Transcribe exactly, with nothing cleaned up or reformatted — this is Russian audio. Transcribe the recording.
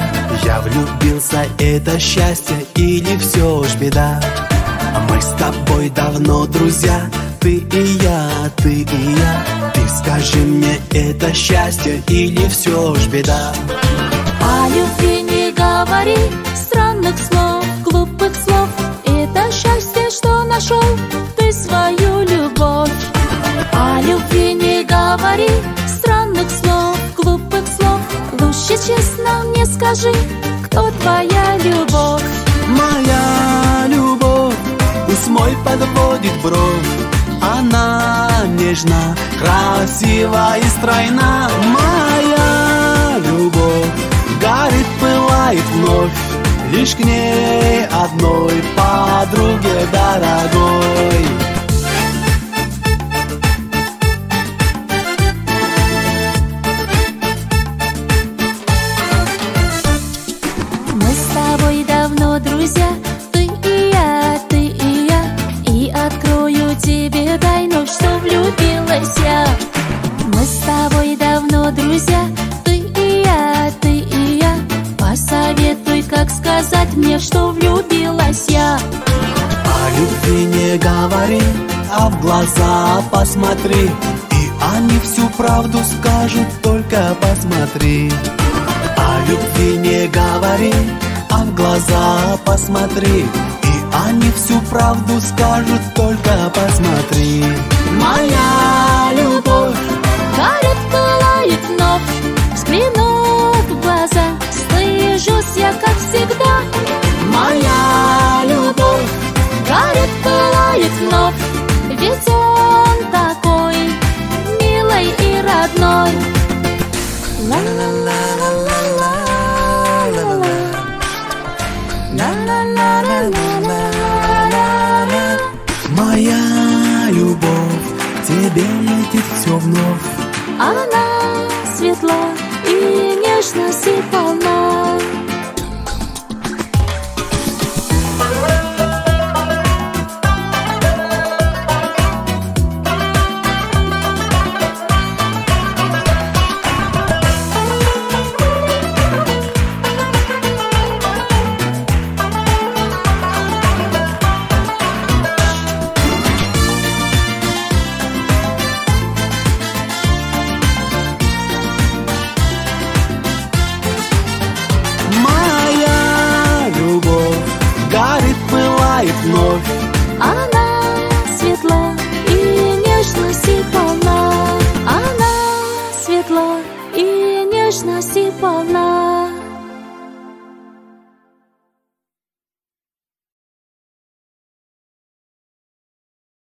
Я влюбился, это счастье или все ж беда? Мы с тобой давно друзья, ты и я, ты и я. Ты скажи мне, это счастье или все ж беда? О любви не говори странных слов, глупых слов. Это счастье, что нашел ты свою любовь. О любви не говори странных слов, глупых слов. Лучше честно мне скажи, кто твоя любовь? Моя любовь, пусть мой подводит бровь. Она нежна, красива и стройна. Моя любовь горит, пылает вновь, лишь к ней одной подруге дорогой. Мы с тобой давно друзья, ты и я, ты и я. И открою тебе тайну, что влюбилась я. Мы с тобой давно друзья, ты и я, ты и я. Посоветуй, как сказать мне, что влюбилась я. О любви не говори, а в глаза посмотри, и они всю правду скажут, только посмотри. О любви не говори, а в глаза посмотри, и они всю правду скажут, только посмотри. Моя любовь горит, пылает вновь, взгляну в глаза, стыжусь я, как всегда. Моя любовь Горит, пылает вновь, ведь он такой милый и родной. моя любовь, тебе летит все вновь. Она светла и нежность и полна. Вновь. Она светла и нежность и полна. Она светла и нежность и полна.